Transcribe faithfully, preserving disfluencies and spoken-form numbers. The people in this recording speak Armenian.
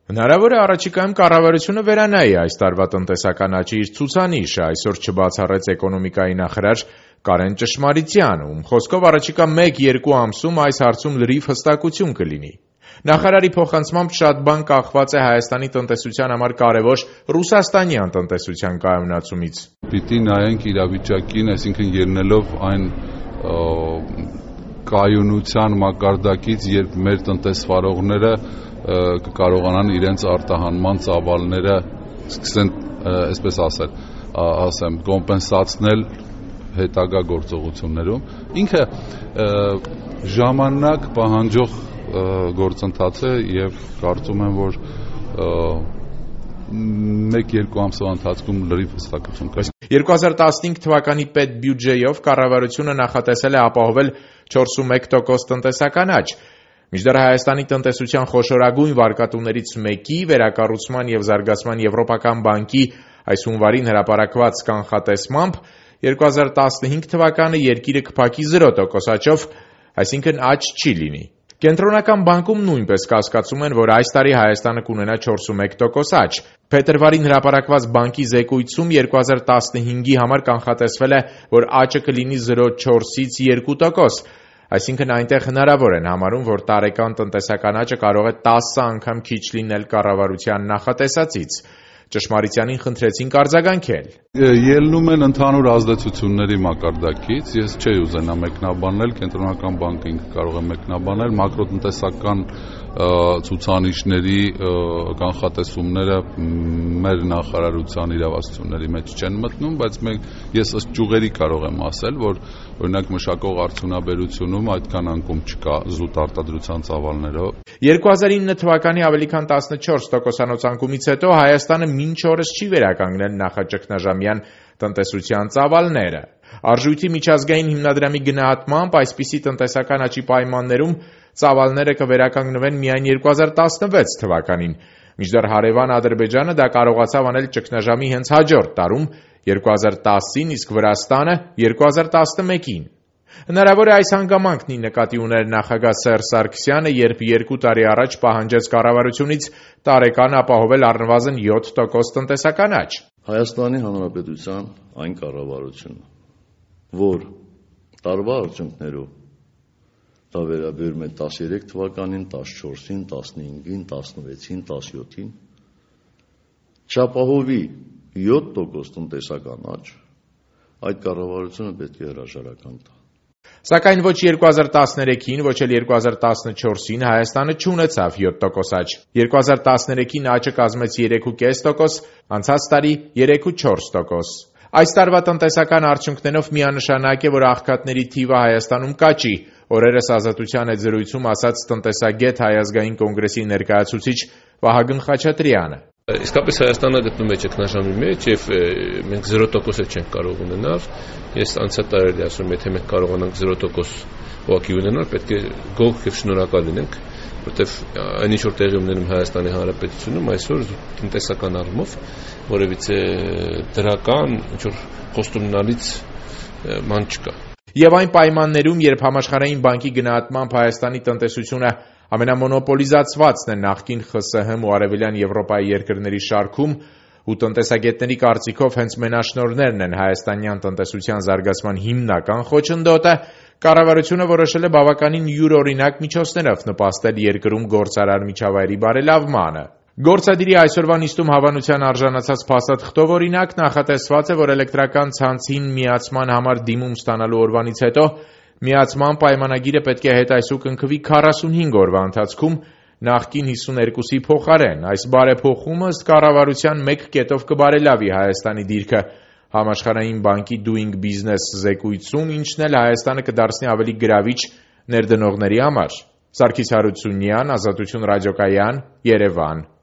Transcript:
Հնարավոր է առաջիկայում կառավարությունը վերանայի այս տարվա տնտեսական աճի իր ցուցանիշը, այսօր չբացառեց էկոնոմիկայի նախարար Կարեն Ճշմարիտյանը, ում խոսքով առաջիկա մեկ-երկու ամսում այս հարցում լրիվ հստակություն կլինի։ Նախարարի փոխանցմամբ շատ բան կախված է Հայաստանի տնտեսության համար կարևոր ռուսաստանյան տնտեսության կայունացումից։ Պիտի նայենք իրավիճակին, այսինքն ելնելով այն կայունության մակարդակից, երբ մեր տնտեսվարողները կկարողանան իրենց արտահանման ծավալները սկսեն, այսպես ասել, ասեմ, կոմպենսացնել հետագա գործողություններում։ Ինքը ժամանակ պահանջող գործընթաց է եւ կարծում եմ, որ մեկ-երկու ամսվա ընթացքում լրիվ հստակություն կա։ երկու հազար տասնհինգ թվականի պետբյուջեով կառավարությունը նախատեսել է ապահովել չորսունմեկ տոկոս տնտեսական աճ։ Մինչդեռ Հայաստանի տնտեսության խոշորագույն վարկատուներից մեկի վերակառուցման եւ զարգացման եվրոպական բանկի այս հունվարին հրապարակված կանխատեսմամբ երկու հազար տասնհինգ թվականը երկիրը կփակի զրո տոկոս աճով, այսինքն աճ չի լինի։ Կենտրոնական բանկում նույնպես կասկածում են, որ այս տարի Հայաստանը կունենա չորսունմեկ տոկոս աճ։ Փետրվարին հրապարակված բանկի զեկույցում երկու հազար տասնհինգի համար կանխատեսվել է, որ աճը կլինի զրո փոխ չորսից երկու տոկոս, այսինքն այնտեղ հնարավոր են համարում, որ տարեկան տնտեսական աճը կարող է տասը անգամ քիչ լինել կառավարության նախատեսածից։ Ճշմարիտյանին խնդրեցինք արձագանքել։ Ելնում են ընդհանուր ազդեցությունների մակարդակից, ես չէի ուզենա մեկնաբանել, կենտրոնական բանկը ինքը կարող է մեկնաբանել, մակրոտնտեսական ցուցանիշների կանխատեսումները մեր նախարարության իրավասությունների մեջ չեն մտնում, բայց մենք ես ըստ ճյուղերի կարող եմ ասել, որ օրինակ մշակող արդյունաբերությունում այդքան անկում չկա զուտ արտադրության ծավալներով։ երկու հազար ինը թվականի ավելի քան տասնչորս տոկոսանոց անկումից հետո Հայաստանը մինչ օրս չի վերականգնել նախաճգնաժամյան տնտեսության ծավալները։ Արժույթի միջազգային հիմնադրամի գնահատմամբ այսպիսի տնտեսական աճի պայմաններում ծավալները կվերականգնվեն միայն երկու հազար տասնվեց թվականին, մինչդեռ հարևան Ադրբեջանը դա կարողացավ անել ճգնաժամի հենց հաջորդ տարում երկու հազար տասին, իսկ Վրաստանը երկու հազար տասնմեկին։ Հնարավոր է այս հանգամանքն ի նկատի ուներ նախագահ Սերժ Սարգսյանը, երբ երկու տարի առաջ պահանջեց կառավարությունից տարեկան ապահովել առնվազն յոթ տոկոս տնտեսական աճ։ Հայաստանի Հանրապետության այն կառավարությունը, որ տարվա արդյունքներով դա վերաբերում է տասներեք թվականին, տասնչորսին, տասնհինգին, տասնվեցին, տասնյոթին, չապահովի յոթ տոկոս տնտեսական աճ, այդ կառավարությունը պետք է հրաժարական տա։ Սակայն ոչ երկու հազար տասներեքին, ոչ էլ երկու հազար տասնչորսին Հայաստանը չունեցավ յոթ տոկոս աճ։ երկու հազար տասներեքին աճը կազմեց երեք կόμμα պենս տոկոս, անցած տարի երեք կόμμα չորս տոկոս։ Այս տարվա տնտեսական արդյունքներով միանշանակ է, որ աղքատների թիվը Հայաստանում կաճի, օրերս Ազատության հետ զրույցում ասաց տնտեսագետ Հայ ազգային կոնգրեսի ներկայացուցիչ Վահագն Խաչատրյանը։ Իսկապես Հայաստանը գտնվում է ճգնաժամի մեջ եւ մենք զրո տոկոսը չենք կարող ունենալ։ Ես անցյալ տարի ասում եմ, եթե մենք կարողանանք զրո տոկոս ուղղակի ունենալ, պետք է գոհ եւ շնորհակալ լինենք, որտեվ այն ինչ որ տեղի ունենում Հայաստանի Հանրապետությունում այսօր տնտեսական առումով որևիցե դրական ինչ որ խոստումնալից ման չկա։ Եվ այն պայմաններում, երբ Համաշխարհային բանկի գնահատմամբ Հայաստանի տնտեսությունը ամենամոնոպոլիզացվածն է նախկին ԽՍՀՄ ու Արևելյան Եվրոպայի երկրների շարքում, ու տնտեսագետների կարծիքով հենց մենաշնորհներն են հայաստանյան տնտեսության զարգացման հիմնական խոչընդոտը, կառավարությունը որոշել է բավականին յուրօրինակ միջոցներով նպաստել երկրում գործարար միջավայրի բարելավմանը։ Գործադիրի այսօրվա նիստում հավանության արժանացած փաստաթղթով օրինակ նախատեսված է, որ էլեկտրական ցանցին միացման համար դիմում ստանալու օրվանից հետո միացման պայմանագիրը պետք է հետայսու կնքվի քառասունհինգ օրվա ընթացքում նախկին հիսուներկուսի փոխարեն։ Այս բարեփոխումը ըստ կառավարության մեկ կետով կբարելավի Հայաստանի դիրքը Համաշխարհային բանկի Doing Business զեկույցում, ինչն էլ Հայաստանը կդարձնի ավելի գրավիչ ներդնողների համար։ Սարգիս Հարությունյան, Ազատություն ռադիոկայան, Երևան։